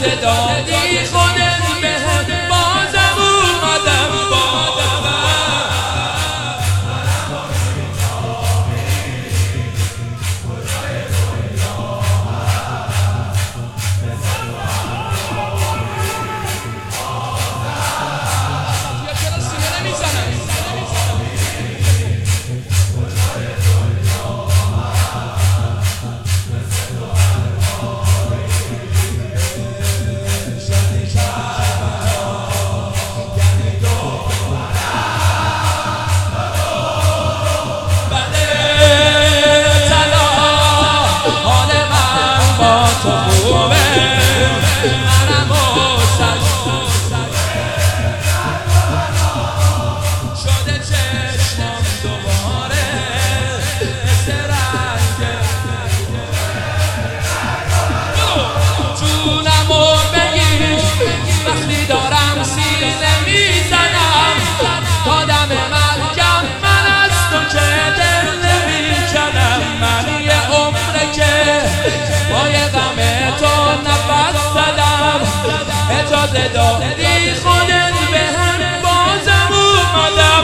اجازه دادی خودت بهم بازم اومدم اجازه دادی خودت بهم بازم اومدم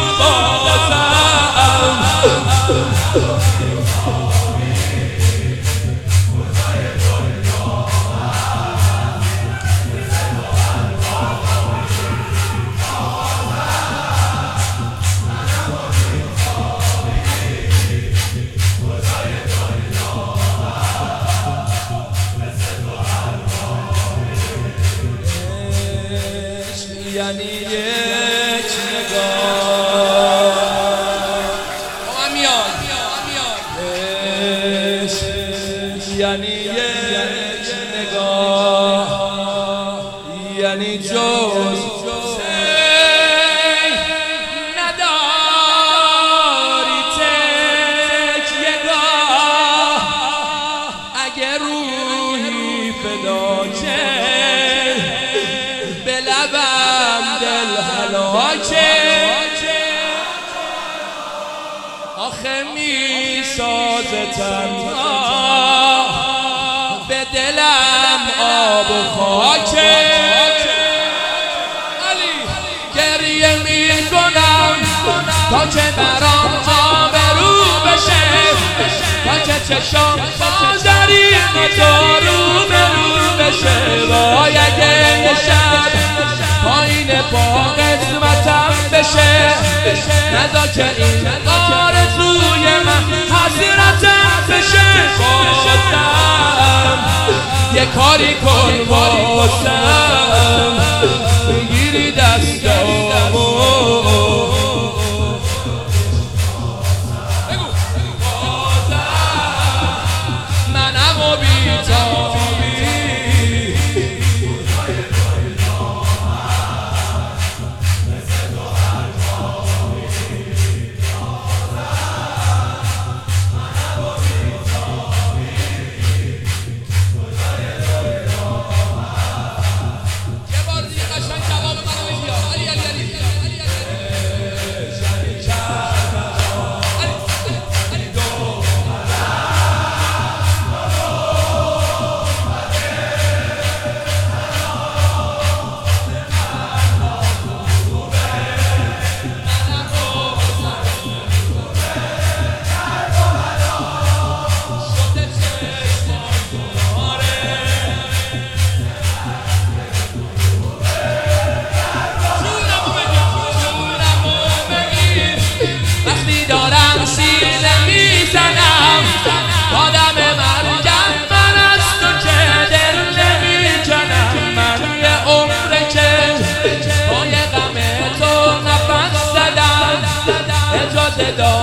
یعنی یک نگاه یعنی یک نگاه یعنی جز نداری تکیه گاه اگه روحی فدا به لبم دل هلاکه آخه میسازه تنها به دلم آب و خاکه گریه میکنم تا که برام آبرو بشه تا که چشام بازاری تو رو بشه وای اگه یه شب پایین پا قسمتم بشه نذار که این آرزوی من حسرتم بشه بازم یه کاری کن واسم بگیری دستامو منم و بی‌تابی دارم سینه میزنم آدم مرگم من از تو که دل نمیکنم من یه عمره که با یه غم تو نفس زدم اجازه